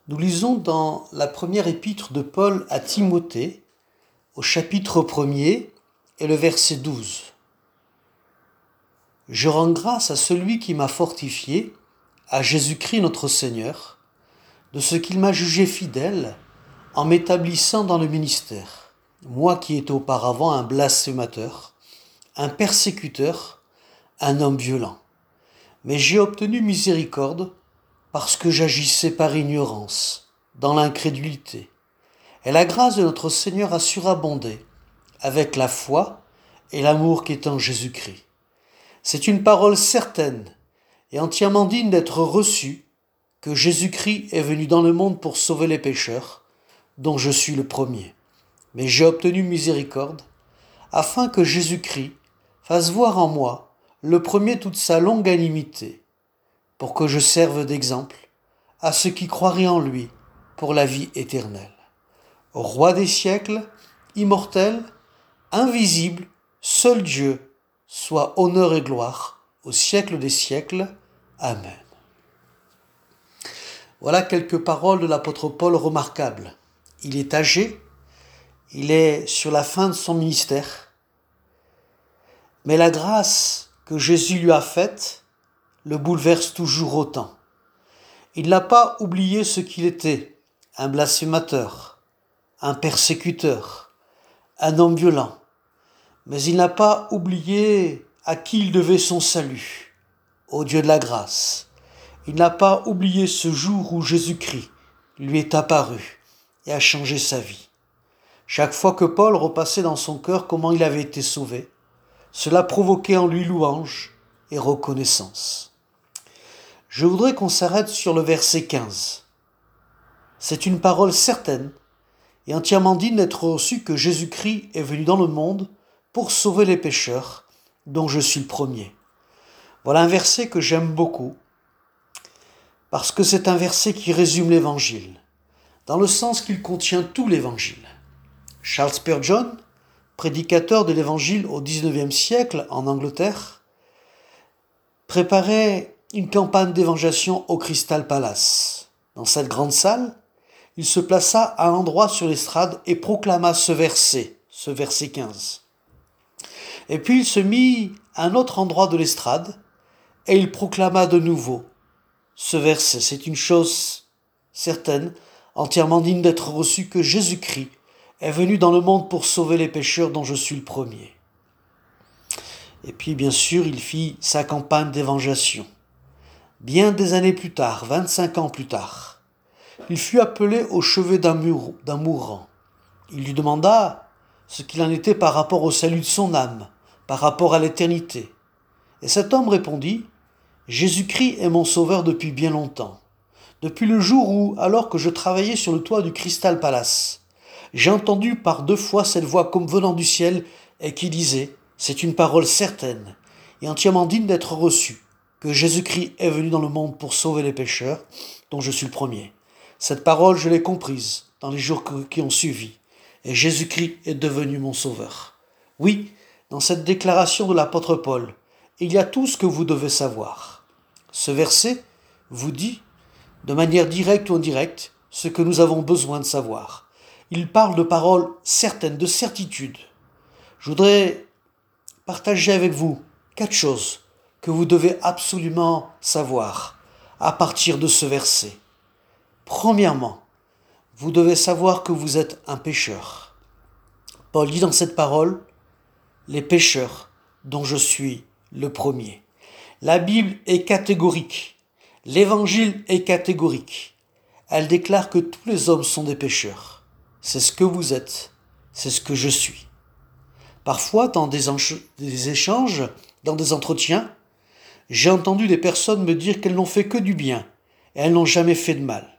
Nous lisons dans la première épître de Paul à Timothée, au chapitre 1er et le verset 12. Je rends grâce à celui qui m'a fortifié, à Jésus-Christ notre Seigneur, de ce qu'il m'a jugé fidèle en m'établissant dans le ministère, moi qui étais auparavant un blasphémateur, un persécuteur, un homme violent. Mais j'ai obtenu miséricorde parce que j'agissais par ignorance, dans l'incrédulité. Et la grâce de notre Seigneur a surabondé avec la foi et l'amour qui est en Jésus-Christ. C'est une parole certaine et entièrement digne d'être reçue que Jésus-Christ est venu dans le monde pour sauver les pécheurs, dont je suis le premier. Mais j'ai obtenu miséricorde afin que Jésus-Christ fasse voir en moi le premier toute sa longanimité, pour que je serve d'exemple à ceux qui croiraient en lui pour la vie éternelle. Roi des siècles, immortel, invisible, seul Dieu, soit honneur et gloire au siècle des siècles. Amen. Voilà quelques paroles de l'apôtre Paul remarquables. Il est âgé, il est sur la fin de son ministère, mais la grâce que Jésus lui a faite le bouleverse toujours autant. Il n'a pas oublié ce qu'il était, un blasphémateur, un persécuteur, un homme violent, mais il n'a pas oublié à qui il devait son salut, au Dieu de la grâce. Il n'a pas oublié ce jour où Jésus-Christ lui est apparu et a changé sa vie. Chaque fois que Paul repassait dans son cœur comment il avait été sauvé, cela provoquait en lui louange et reconnaissance. Je voudrais qu'on s'arrête sur le verset 15. C'est une parole certaine et entièrement digne d'être reçue que Jésus-Christ est venu dans le monde pour sauver les pécheurs, dont je suis le premier. Voilà un verset que j'aime beaucoup, parce que c'est un verset qui résume l'Évangile, dans le sens qu'il contient tout l'Évangile. Charles Spurgeon, prédicateur de l'Évangile au XIXe siècle en Angleterre, préparait une campagne d'évangélisation au Crystal Palace. Dans cette grande salle, il se plaça à un endroit sur l'estrade et proclama ce verset 15. Et puis il se mit à un autre endroit de l'estrade et il proclama de nouveau ce verset. C'est une chose certaine, entièrement digne d'être reçue, que Jésus-Christ est venu dans le monde pour sauver les pécheurs, dont je suis le premier. Et puis bien sûr, il fit sa campagne d'évangélisation. Bien des années plus tard, 25 ans plus tard, il fut appelé au chevet d'un mourant. Il lui demanda ce qu'il en était par rapport au salut de son âme, par rapport à l'éternité. Et cet homme répondit : Jésus-Christ est mon sauveur depuis bien longtemps. Depuis le jour où, alors que je travaillais sur le toit du Crystal Palace, j'ai entendu par 2 fois cette voix comme venant du ciel et qui disait : c'est une parole certaine et entièrement digne d'être reçue, que Jésus-Christ est venu dans le monde pour sauver les pécheurs, dont je suis le premier. Cette parole, je l'ai comprise dans les jours qui ont suivi, et Jésus-Christ est devenu mon sauveur. Oui, dans cette déclaration de l'apôtre Paul, il y a tout ce que vous devez savoir. Ce verset vous dit, de manière directe ou indirecte, ce que nous avons besoin de savoir. Il parle de paroles certaines, de certitude. Je voudrais partager avec vous 4 choses que vous devez absolument savoir à partir de ce verset. Premièrement, vous devez savoir que vous êtes un pécheur. Paul dit dans cette parole, les pécheurs dont je suis le premier. La Bible est catégorique. L'Évangile est catégorique. Elle déclare que tous les hommes sont des pécheurs. C'est ce que vous êtes. C'est ce que je suis. Parfois, dans des échanges, dans des entretiens, j'ai entendu des personnes me dire qu'elles n'ont fait que du bien et elles n'ont jamais fait de mal.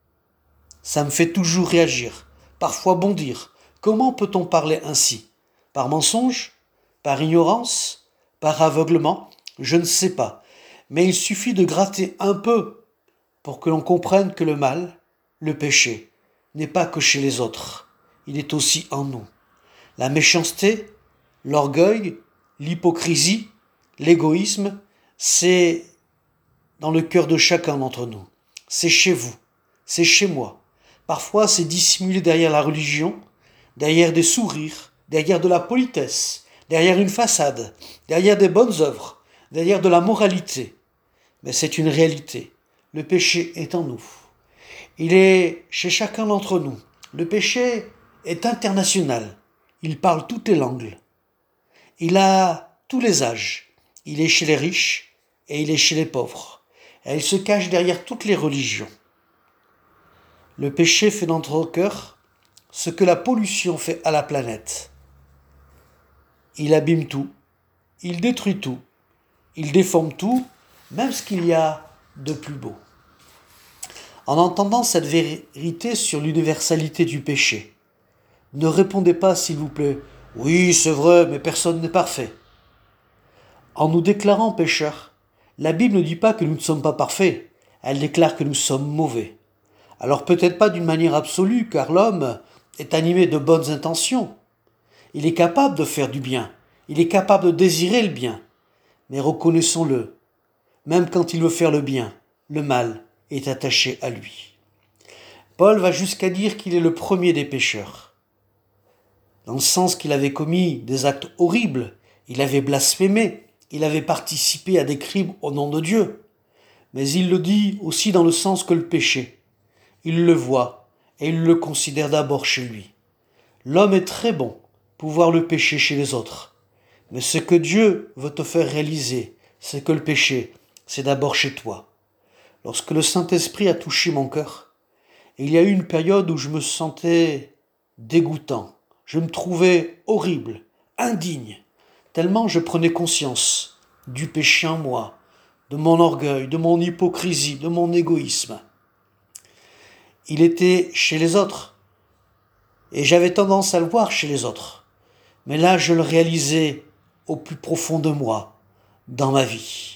Ça me fait toujours réagir, parfois bondir. Comment peut-on parler ainsi ? Par mensonge ? Par ignorance ? Par aveuglement ? Je ne sais pas. Mais il suffit de gratter un peu pour que l'on comprenne que le mal, le péché, n'est pas que chez les autres. Il est aussi en nous. La méchanceté, l'orgueil, l'hypocrisie, l'égoïsme, c'est dans le cœur de chacun d'entre nous. C'est chez vous. c'est chez moi. Parfois, c'est dissimulé derrière la religion, derrière des sourires, derrière de la politesse, derrière une façade, derrière des bonnes œuvres, derrière de la moralité. Mais c'est une réalité. Le péché est en nous. Il est chez chacun d'entre nous. Le péché est international. Il parle toutes les langues. Il a tous les âges. Il est chez les riches et il est chez les pauvres. Et il se cache derrière toutes les religions. Le péché fait dans notre cœur ce que la pollution fait à la planète. Il abîme tout, il détruit tout, il déforme tout, même ce qu'il y a de plus beau. En entendant cette vérité sur l'universalité du péché, ne répondez pas, s'il vous plaît, « Oui, c'est vrai, mais personne n'est parfait. » En nous déclarant pécheurs, la Bible ne dit pas que nous ne sommes pas parfaits, elle déclare que nous sommes mauvais. Alors peut-être pas d'une manière absolue, car l'homme est animé de bonnes intentions. Il est capable de faire du bien, il est capable de désirer le bien. Mais reconnaissons-le, même quand il veut faire le bien, le mal est attaché à lui. Paul va jusqu'à dire qu'il est le premier des pécheurs, dans le sens qu'il avait commis des actes horribles, il avait blasphémé, il avait participé à des crimes au nom de Dieu. Mais il le dit aussi dans le sens que le péché, il le voit et il le considère d'abord chez lui. L'homme est très bon pour voir le péché chez les autres. Mais ce que Dieu veut te faire réaliser, c'est que le péché, c'est d'abord chez toi. Lorsque le Saint-Esprit a touché mon cœur, il y a eu une période où je me sentais dégoûtant. Je me trouvais horrible, indigne, tellement je prenais conscience du péché en moi, de mon orgueil, de mon hypocrisie, de mon égoïsme. Il était chez les autres, et j'avais tendance à le voir chez les autres. Mais là, je le réalisais au plus profond de moi, dans ma vie.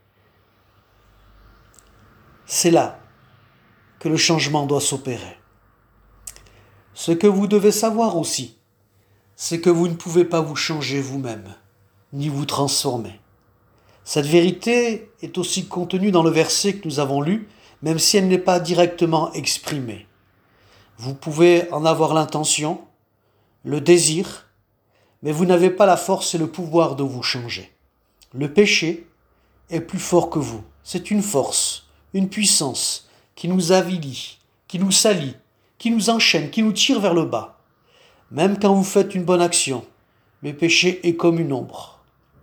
C'est là que le changement doit s'opérer. Ce que vous devez savoir aussi, c'est que vous ne pouvez pas vous changer vous-même, ni vous transformer. Cette vérité est aussi contenue dans le verset que nous avons lu, même si elle n'est pas directement exprimée. Vous pouvez en avoir l'intention, le désir, mais vous n'avez pas la force et le pouvoir de vous changer. Le péché est plus fort que vous. C'est une force, une puissance qui nous avilit, qui nous salit, qui nous enchaîne, qui nous tire vers le bas. Même quand vous faites une bonne action, le péché est comme une ombre.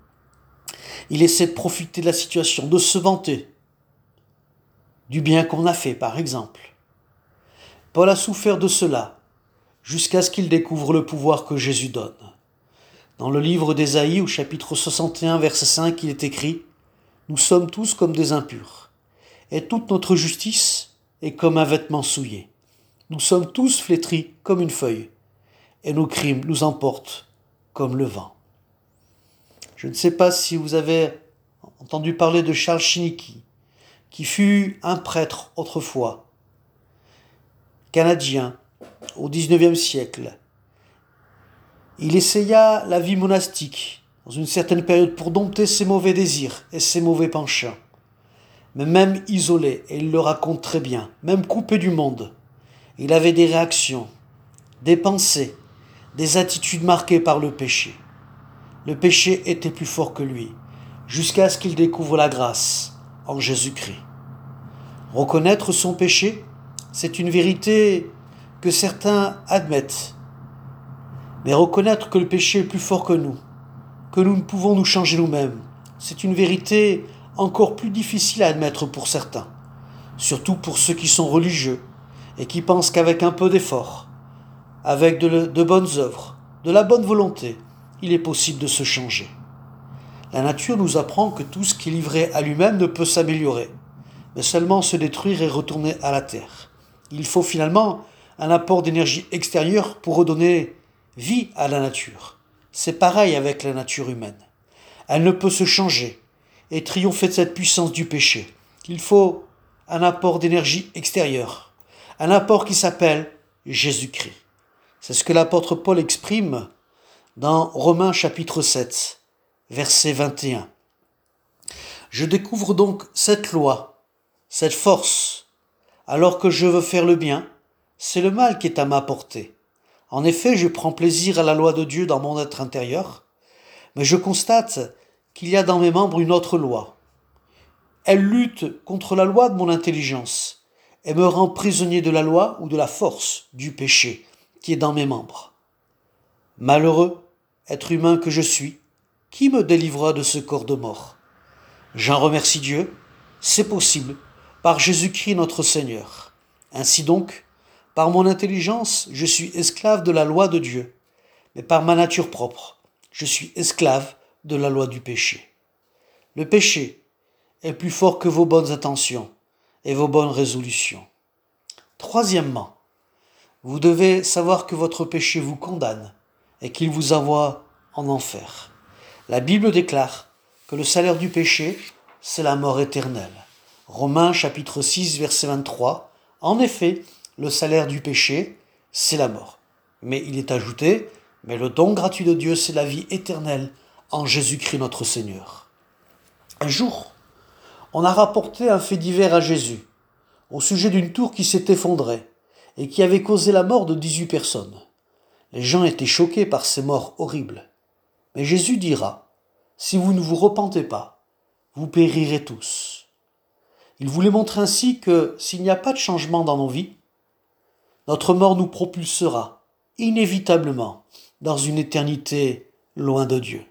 Il essaie de profiter de la situation, de se vanter du bien qu'on a fait, par exemple. Paul a souffert de cela, jusqu'à ce qu'il découvre le pouvoir que Jésus donne. Dans le livre d'Ésaïe, au chapitre 61, verset 5, il est écrit « Nous sommes tous comme des impurs, et toute notre justice est comme un vêtement souillé. Nous sommes tous flétris comme une feuille, et nos crimes nous emportent comme le vent. » Je ne sais pas si vous avez entendu parler de Charles Chiniki, qui fut un prêtre autrefois, canadien, au XIXe siècle. Il essaya la vie monastique dans une certaine période pour dompter ses mauvais désirs et ses mauvais penchants. Mais même isolé, et il le raconte très bien, même coupé du monde, il avait des réactions, des pensées, des attitudes marquées par le péché. Le péché était plus fort que lui, jusqu'à ce qu'il découvre la grâce en Jésus-Christ. Reconnaître son péché, c'est une vérité que certains admettent. Mais reconnaître que le péché est plus fort que nous ne pouvons nous changer nous-mêmes, c'est une vérité encore plus difficile à admettre pour certains, surtout pour ceux qui sont religieux et qui pensent qu'avec un peu d'effort, avec de bonnes œuvres, de la bonne volonté, il est possible de se changer. La nature nous apprend que tout ce qui est livré à lui-même ne peut s'améliorer, mais seulement se détruire et retourner à la terre. Il faut finalement un apport d'énergie extérieure pour redonner vie à la nature. C'est pareil avec la nature humaine. Elle ne peut se changer et triompher de cette puissance du péché. Il faut un apport d'énergie extérieure, un apport qui s'appelle Jésus-Christ. C'est ce que l'apôtre Paul exprime dans Romains chapitre 7, verset 21. Je découvre donc cette loi, cette force, Alors que je veux faire le bien, c'est le mal qui est à ma portée. En effet, je prends plaisir à la loi de Dieu dans mon être intérieur, mais je constate qu'il y a dans mes membres une autre loi. Elle lutte contre la loi de mon intelligence et me rend prisonnier de la loi ou de la force du péché qui est dans mes membres. Malheureux être humain que je suis, qui me délivrera de ce corps de mort? J'en remercie Dieu, c'est possible, par Jésus-Christ notre Seigneur. Ainsi donc, par mon intelligence, je suis esclave de la loi de Dieu, mais par ma nature propre, je suis esclave de la loi du péché. Le péché est plus fort que vos bonnes intentions et vos bonnes résolutions. Troisièmement, vous devez savoir que votre péché vous condamne et qu'il vous envoie en enfer. La Bible déclare que le salaire du péché, c'est la mort éternelle. Romains chapitre 6, verset 23. En effet, le salaire du péché, c'est la mort. Mais il est ajouté, mais le don gratuit de Dieu, c'est la vie éternelle en Jésus-Christ notre Seigneur. Un jour, on a rapporté un fait divers à Jésus, au sujet d'une tour qui s'est effondrée et qui avait causé la mort de 18 personnes. Les gens étaient choqués par ces morts horribles. Mais Jésus dira, si vous ne vous repentez pas, vous périrez tous. Il voulait montrer ainsi que s'il n'y a pas de changement dans nos vies, notre mort nous propulsera inévitablement dans une éternité loin de Dieu.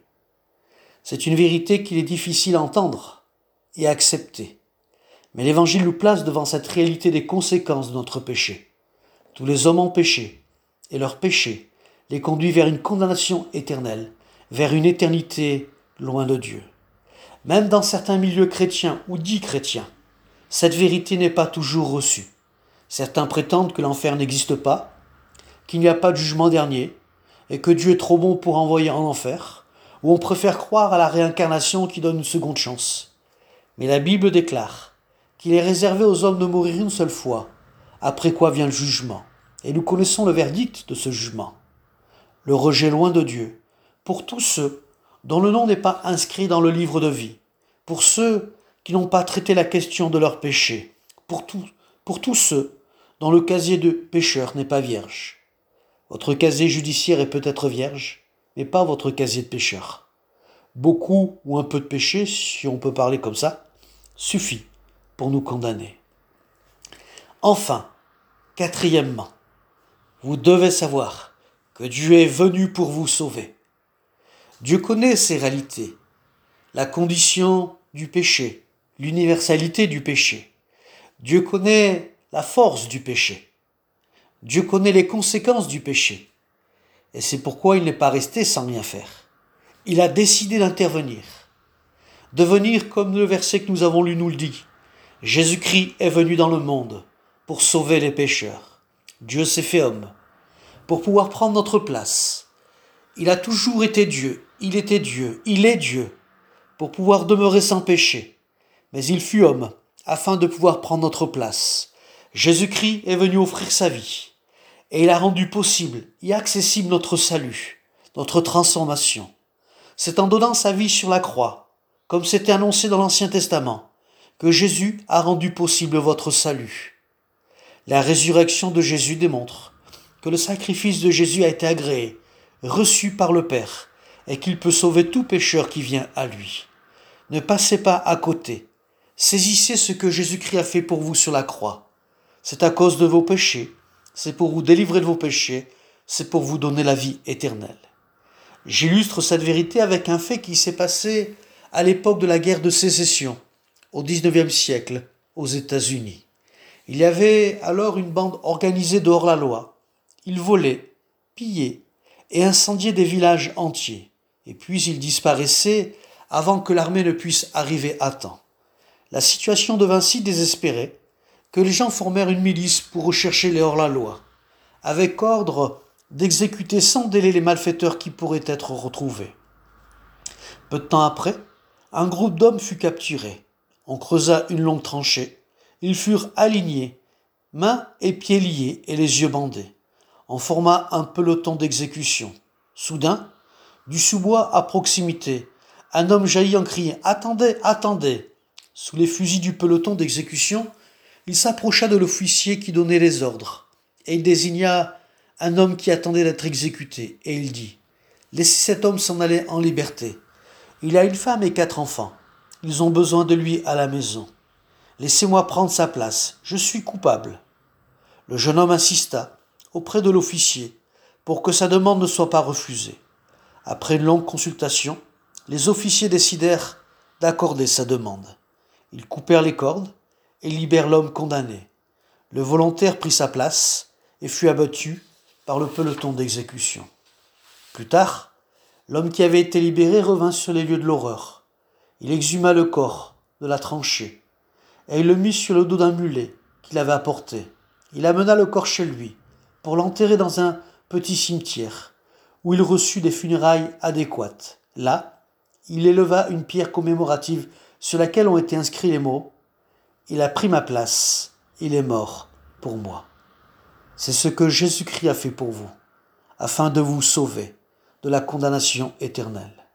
C'est une vérité qu'il est difficile à entendre et à accepter. Mais l'Évangile nous place devant cette réalité des conséquences de notre péché. Tous les hommes ont péché, et leur péché les conduit vers une condamnation éternelle, vers une éternité loin de Dieu. Même dans certains milieux chrétiens ou dits chrétiens, cette vérité n'est pas toujours reçue. Certains prétendent que l'enfer n'existe pas, qu'il n'y a pas de jugement dernier, et que Dieu est trop bon pour envoyer en enfer, ou on préfère croire à la réincarnation qui donne une seconde chance. Mais la Bible déclare qu'il est réservé aux hommes de mourir une seule fois, après quoi vient le jugement. Et nous connaissons le verdict de ce jugement. Le rejet loin de Dieu, pour tous ceux dont le nom n'est pas inscrit dans le livre de vie, pour ceux qui n'ont pas traité la question de leur péché, pour tous ceux dont le casier de pécheur n'est pas vierge. Votre casier judiciaire est peut-être vierge, mais pas votre casier de pécheur. Beaucoup ou un peu de péché, si on peut parler comme ça, suffit pour nous condamner. Enfin, quatrièmement, vous devez savoir que Dieu est venu pour vous sauver. Dieu connaît ces réalités, la condition du péché, l'universalité du péché. Dieu connaît la force du péché. Dieu connaît les conséquences du péché. Et c'est pourquoi il n'est pas resté sans rien faire. Il a décidé d'intervenir. De venir, comme le verset que nous avons lu nous le dit. Jésus-Christ est venu dans le monde pour sauver les pécheurs. Dieu s'est fait homme pour pouvoir prendre notre place. Il a toujours été Dieu, il était Dieu, il est Dieu, pour pouvoir demeurer sans péché. Mais il fut homme, afin de pouvoir prendre notre place. Jésus-Christ est venu offrir sa vie, et il a rendu possible et accessible notre salut, notre transformation. C'est en donnant sa vie sur la croix, comme c'était annoncé dans l'Ancien Testament, que Jésus a rendu possible votre salut. La résurrection de Jésus démontre que le sacrifice de Jésus a été agréé, reçu par le Père, et qu'il peut sauver tout pécheur qui vient à lui. Ne passez pas à côté. Saisissez ce que Jésus-Christ a fait pour vous sur la croix. C'est à cause de vos péchés, c'est pour vous délivrer de vos péchés, c'est pour vous donner la vie éternelle. J'illustre cette vérité avec un fait qui s'est passé à l'époque de la guerre de sécession, au XIXe siècle, aux États-Unis. Il y avait alors une bande organisée de hors-la-loi. Ils volaient, pillaient et incendiaient des villages entiers. Et puis ils disparaissaient avant que l'armée ne puisse arriver à temps. La situation devint si désespérée que les gens formèrent une milice pour rechercher les hors-la-loi, avec ordre d'exécuter sans délai les malfaiteurs qui pourraient être retrouvés. Peu de temps après, un groupe d'hommes fut capturé. On creusa une longue tranchée. Ils furent alignés, mains et pieds liés et les yeux bandés. On forma un peloton d'exécution. Soudain, du sous-bois à proximité, un homme jaillit en criant « Attendez, attendez !» Sous les fusils du peloton d'exécution, Il s'approcha de l'officier qui donnait les ordres, et il désigna un homme qui attendait d'être exécuté, et il dit, « Laissez cet homme s'en aller en liberté. Il a une femme et 4 enfants. Ils ont besoin de lui à la maison. Laissez-moi prendre sa place, je suis coupable. » Le jeune homme insista auprès de l'officier pour que sa demande ne soit pas refusée. Après une longue consultation, les officiers décidèrent d'accorder sa demande. Ils coupèrent les cordes et libèrent l'homme condamné. Le volontaire prit sa place et fut abattu par le peloton d'exécution. Plus tard, l'homme qui avait été libéré revint sur les lieux de l'horreur. Il exhuma le corps de la tranchée et il le mit sur le dos d'un mulet qu'il avait apporté. Il amena le corps chez lui pour l'enterrer dans un petit cimetière où il reçut des funérailles adéquates. Là, il éleva une pierre commémorative sur laquelle ont été inscrits les mots « Il a pris ma place, il est mort pour moi ». C'est ce que Jésus-Christ a fait pour vous, afin de vous sauver de la condamnation éternelle.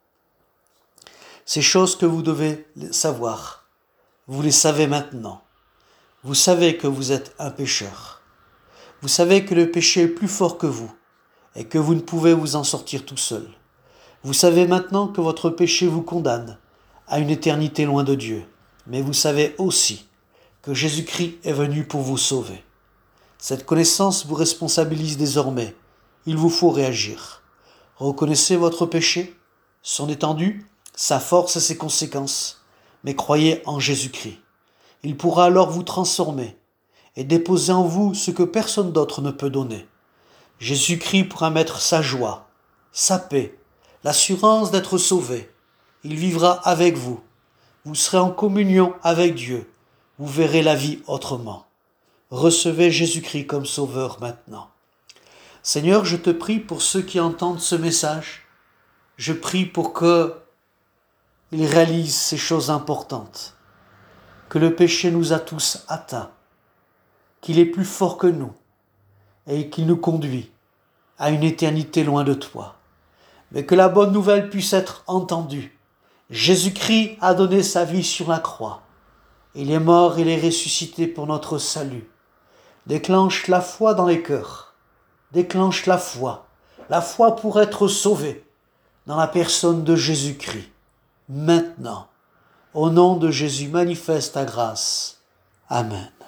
Ces choses que vous devez savoir, vous les savez maintenant. Vous savez que vous êtes un pécheur. Vous savez que le péché est plus fort que vous et que vous ne pouvez vous en sortir tout seul. Vous savez maintenant que votre péché vous condamne à une éternité loin de Dieu. Mais vous savez aussi que Jésus-Christ est venu pour vous sauver. Cette connaissance vous responsabilise désormais. Il vous faut réagir. Reconnaissez votre péché, son étendue, sa force et ses conséquences, mais croyez en Jésus-Christ. Il pourra alors vous transformer et déposer en vous ce que personne d'autre ne peut donner. Jésus-Christ pourra mettre sa joie, sa paix, l'assurance d'être sauvé. Il vivra avec vous. Vous serez en communion avec Dieu. Vous verrez la vie autrement. Recevez Jésus-Christ comme sauveur maintenant. Seigneur, je te prie pour ceux qui entendent ce message. Je prie pour qu'ils réalisent ces choses importantes. Que le péché nous a tous atteints, qu'il est plus fort que nous et qu'il nous conduit à une éternité loin de toi. Mais que la bonne nouvelle puisse être entendue. Jésus-Christ a donné sa vie sur la croix. Il est mort, il est ressuscité pour notre salut. Déclenche la foi dans les cœurs. Déclenche la foi pour être sauvé dans la personne de Jésus-Christ. Maintenant, au nom de Jésus, manifeste ta grâce. Amen.